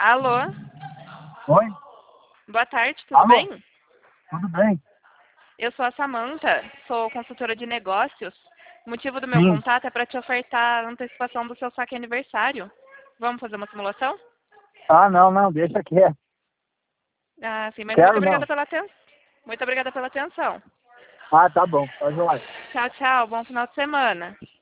Alô? Oi? Boa tarde, tudo Alô? bem? Tudo bem? Eu sou a Samantha, sou consultora de negócios. O motivo do meu Sim. contato é para te ofertar a antecipação do seu saque aniversário. Vamos fazer uma simulação? Ah, não, deixa quieto. Ah, sim, mas muito Quero obrigada não. pela atenção. Muito obrigada pela atenção. Ah, tá bom, tá joia. Tchau, tchau. Bom final de semana.